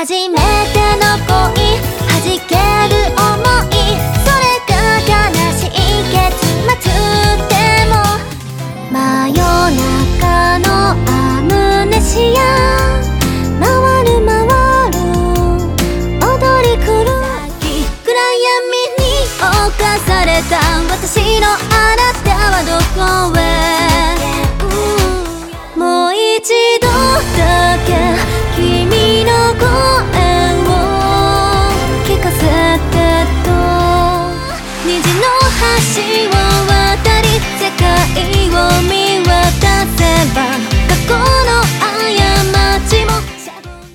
初めての恋弾ける想い、それが悲しい結末でも真夜中のアムネシア、回る回る踊り狂う暗闇に侵された私のあなたはどこへ、もう一度だけ君の声を聞かせてと、虹の橋を渡り世界を見